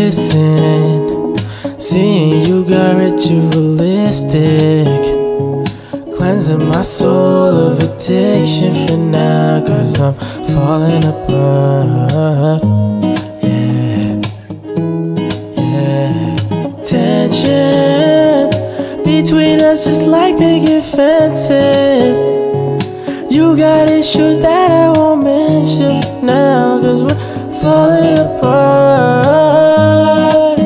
listen. Seeing you got ritualistic, cleansing my soul of addiction for now, 'cause I'm falling apart. Yeah, yeah. Tension between us just like picket fences. You got issues that I won't mention for now, 'cause we're falling apart.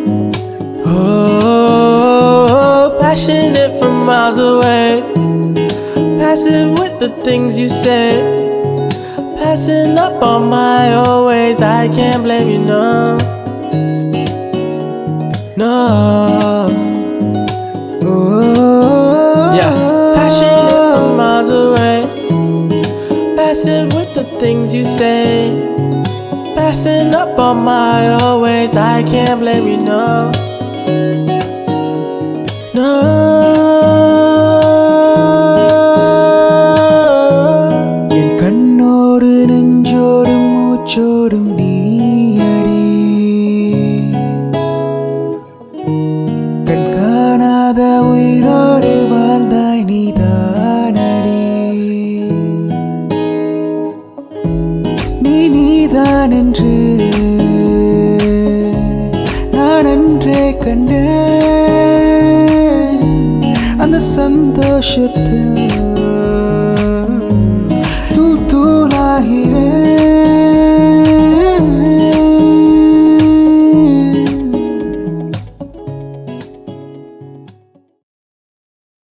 Oh, passionate from miles away, passive with the things you say, passing up on my always. I can't blame you, no, no. Yeah, passionate from miles away, passive with the things you say, passing up on my always. I can't blame you, no, no. என் கண்ணோடு நெஞ்சோடும் மூச்சோடும் நீயடி, கண் காணாத உயிரோடு வாழ்ந்தாய் நீதானடி. நீதான் என்று நான் அன்றே கண்டேன். அந்த சந்தோஷத்தில்